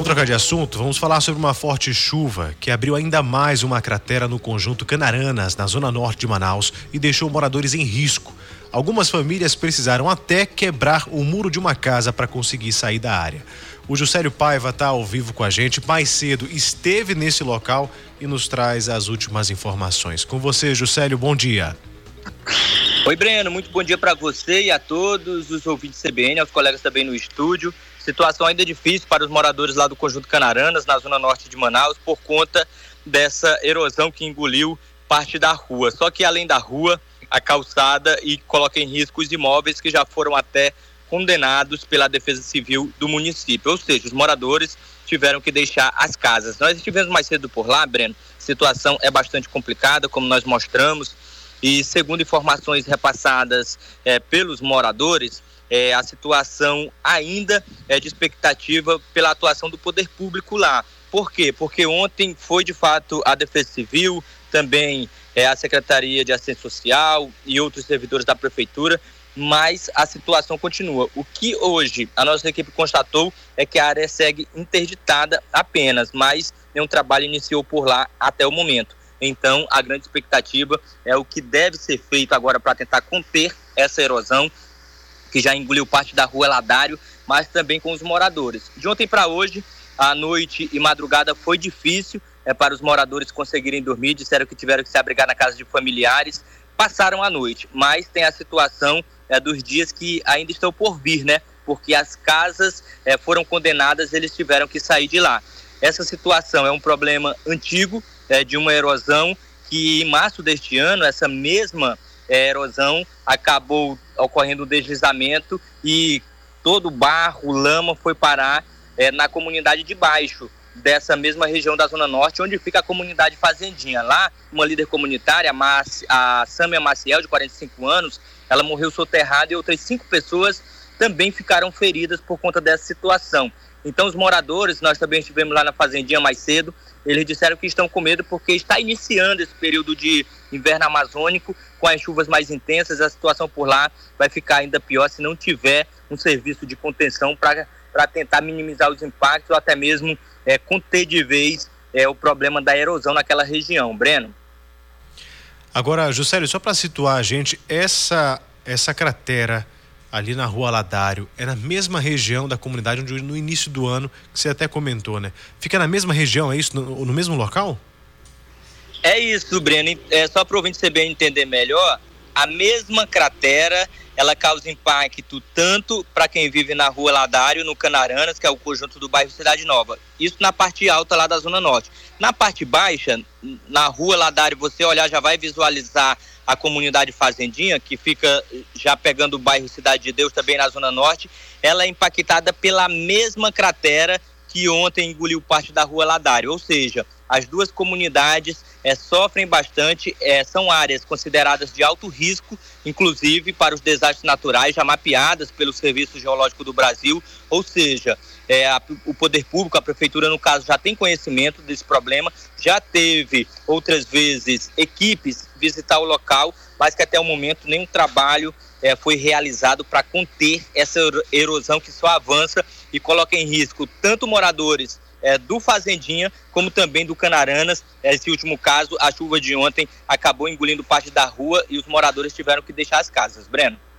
Vamos trocar de assunto? Vamos falar sobre uma forte chuva que abriu ainda mais uma cratera no conjunto Canaranas, na zona norte de Manaus, e deixou moradores em risco. Algumas famílias precisaram até quebrar o muro de uma casa para conseguir sair da área. O Juscelio Paiva está ao vivo com a gente, mais cedo esteve nesse local e nos traz as últimas informações. Com você, Juscelio, bom dia. Oi, Breno, muito bom dia para você e a todos os ouvintes CBN, aos colegas também no estúdio. Situação ainda difícil para os moradores lá do conjunto Canaranas, na zona norte de Manaus, por conta dessa erosão que engoliu parte da rua. Só que além da rua, a calçada e coloca em risco os imóveis que já foram até condenados pela Defesa Civil do município. Ou seja, os moradores tiveram que deixar as casas. Nós estivemos mais cedo por lá, Breno. A situação é bastante complicada, como nós mostramos. E segundo informações repassadas pelos moradores, a situação ainda é de expectativa pela atuação do poder público lá. Por quê? Porque ontem foi de fato a Defesa Civil, também a Secretaria de Assistência Social e outros servidores da Prefeitura, mas a situação continua. O que hoje a nossa equipe constatou é que a área segue interditada apenas, mas nenhum trabalho iniciou por lá até o momento. Então, a grande expectativa é o que deve ser feito agora para tentar conter essa erosão, que já engoliu parte da rua Ladário, mas também com os moradores. De ontem para hoje, a noite e madrugada foi difícil para os moradores conseguirem dormir, disseram que tiveram que se abrigar na casa de familiares, passaram a noite, mas tem a situação dos dias que ainda estão por vir, né? Porque as casas foram condenadas, eles tiveram que sair de lá. Essa situação é um problema antigo, de uma erosão que em março deste ano, essa mesma erosão acabou ocorrendo um deslizamento e todo o barro, lama foi parar na comunidade de baixo dessa mesma região da Zona Norte, onde fica a comunidade Fazendinha. Lá, uma líder comunitária, a Sâmia Maciel, de 45 anos, ela morreu soterrada e outras 5 pessoas também ficaram feridas por conta dessa situação. Então, os moradores, nós também estivemos lá na Fazendinha mais cedo, eles disseram que estão com medo porque está iniciando esse período de inverno amazônico, com as chuvas mais intensas, a situação por lá vai ficar ainda pior se não tiver um serviço de contenção para tentar minimizar os impactos ou até mesmo conter de vez o problema da erosão naquela região. Breno? Agora, Juscelio, só para situar a gente, essa cratera ali na rua Ladário, é na mesma região da comunidade onde no início do ano, que você até comentou, né? Fica na mesma região, é isso? No mesmo local? É isso, Breno. Só para o ouvinte CBN entender melhor, a mesma cratera, ela causa impacto tanto para quem vive na rua Ladário, no Canaranas, que é o conjunto do bairro Cidade Nova. Isso na parte alta lá da Zona Norte. Na parte baixa, na rua Ladário, você olhar já vai visualizar a comunidade Fazendinha, que fica já pegando o bairro Cidade de Deus, também na Zona Norte. Ela é impactada pela mesma cratera que ontem engoliu parte da rua Ladário, ou seja, as duas comunidades sofrem bastante, são áreas consideradas de alto risco, inclusive para os desastres naturais, já mapeadas pelo Serviço Geológico do Brasil, ou seja, o poder público, a prefeitura no caso, já tem conhecimento desse problema, já teve outras vezes equipes visitar o local, mas que até o momento nenhum trabalho foi realizado para conter essa erosão que só avança e coloca em risco tanto moradores do Fazendinha, como também do Canaranas. Esse último caso, a chuva de ontem acabou engolindo parte da rua e os moradores tiveram que deixar as casas. Breno?